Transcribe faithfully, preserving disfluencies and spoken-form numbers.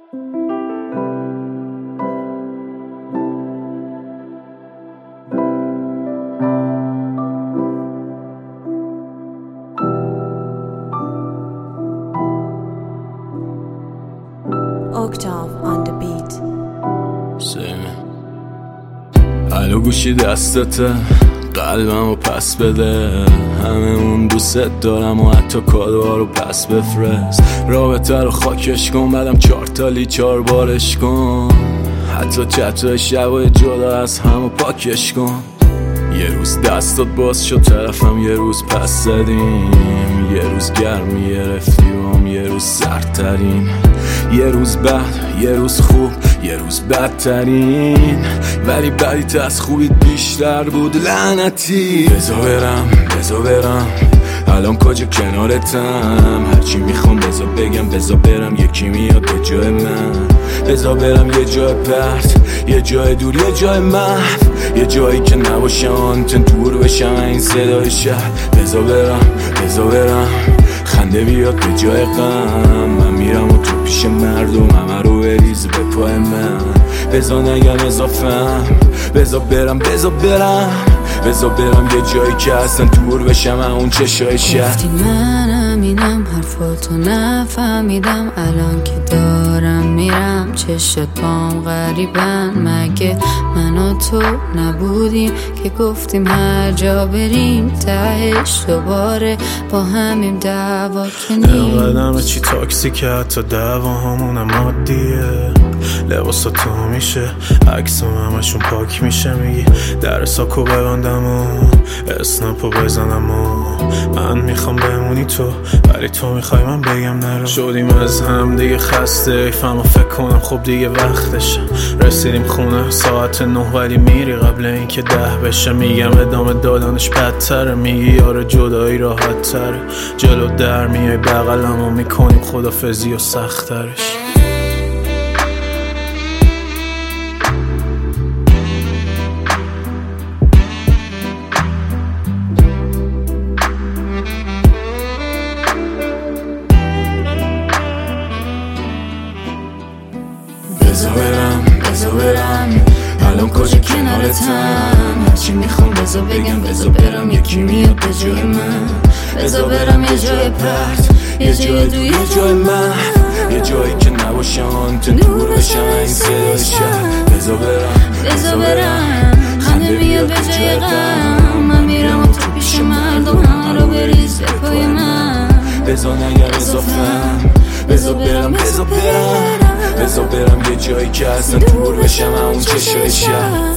Octave on the beat. الو گوشی دستته، قلبمو پس بده، همه اون دوست دارم و حتی کادوها رو پس بفرست. رابطه رو خاکش کن، بعدم چهار تالی چهار بارش کن، حتی چتر شبای جدا از همو پاکش کن. یه روز دستات باز شد طرفم، یه روز پس زدیم، یه روز گرمی گرفتیم، یه روز سردترین، یه روز بد، یه روز خوب، یه روز بدترین، ولی بدیت از خوبیت بیشتر بود لعنتی. بزا برم بزا برم الان کجا کنارتم، هرچی میخوام بزا بگم، بزا برم یکی میاد به جای من. بزا برم یه جای پرت، یه جای دور، یه جای محو، یه جایی که نباشه آنتن دور بشم این صدای شهر. بزا برم بزا برم خنده بیاد به جای غم، من میرم و تو پیش مردم همه رو بریز به پای من. بزا نگم اضافم، بزا برم بزا برم بزا برم یه جایی که اصلا دور بشم اون چشای شهر. گفتی منم اینم حرفاتو نفهمیدم، الان که دارم میرم چشت پام غریبن. مگه من و تو نبودیم که گفتیم هر جا بریم تهش دوباره با همیم دعوا کنیم؟ قدم چی تاکسی که حتی دعوا همونم عادیه، لباسا تو میشه عکسم همشون پاک میشه. میگی در ساکو ببندم و اسنپو بزنم و من میخوام بمونی تو، ولی تو میخوای من بگم نرو. شدیم از هم دیگه خسته، فهم و فکر کنم خب دیگه وقتشه. رسیدیم خونه ساعت نه ولی میری قبل این که ده بشه. میگم ادامه دادنش بدتره، میگی یاره جدایی راحت تره. جلو در میای بغلم و میکنیم خدافزی و سخترش. بزا برم بزا برم الان کجا کنارتم، هرچی میخوام بزا بگم، بزا برم یکی میاد به جای من. بزا برم یه جای پرت، یه جای دو، یه جای محو، یه جایی که نباشه آنتن دور بشم این صدای شهر. بزا برم بزا برم خنده بیاد به جای غم، من میرم و تو پیش مردم همه رو بریز به پای من. بزا نگم اضافم، بزا برم بزا برم بزا برم یه جایی که اصلا دور بشم اون چشای شهر.